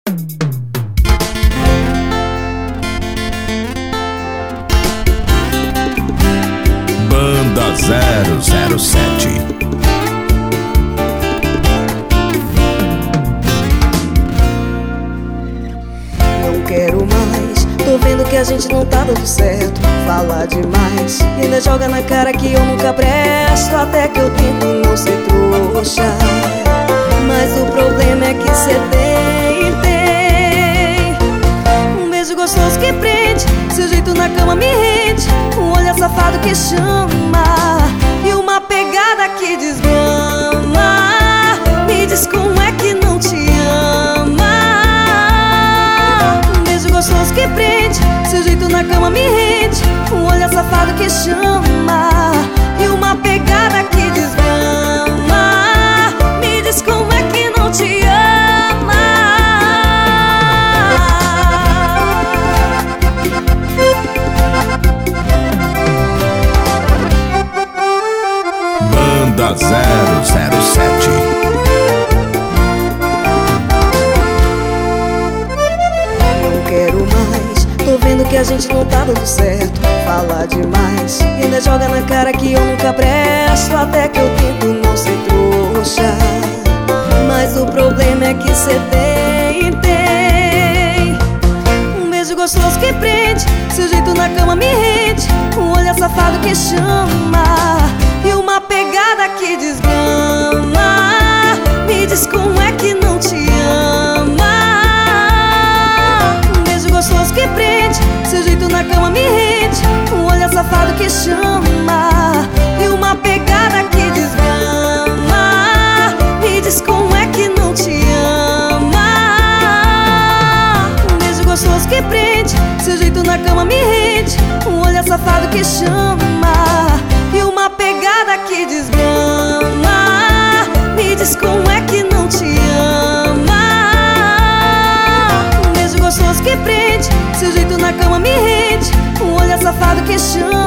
Banda 007. Não quero mais, tô vendo que a gente não tá dando certo. Fala demais e ainda joga na cara que eu nunca presto. Até que eu tento não ser trouxa, mas o problema é que cê tem um beijo gostoso que prende, seu jeito na cama me rende, um olhar safado que chama e uma pegada que desgrama. Me diz como é que não te ama. Um beijo gostoso que prende, seu jeito na cama me rende, um olhar safado que chama e uma pegada que desgrama. Me diz como é que não te ama. Banda 007. Não quero mais, tô vendo que a gente não tá dando certo. Fala demais e ainda joga na cara que eu nunca presto. Até que eu tento não ser trouxa, mas o problema é que cê tem um beijo gostoso que prende, seu jeito na cama me rende, um olhar safado que chama e uma pegada que desgrama. Me diz como é que não te ama. Um beijo gostoso que prende, seu jeito na cama me rende, um olhar safado que chama e uma pegada que desgrama. Me diz como é que não te ama. Um beijo gostoso que prende, seu jeito na cama me rende, um olhar safado que chama e uma pegada que desgrama. Me diz como é que não te ama. Um beijo gostoso que prende, seu jeito na cama me rende, um olhar safado que chama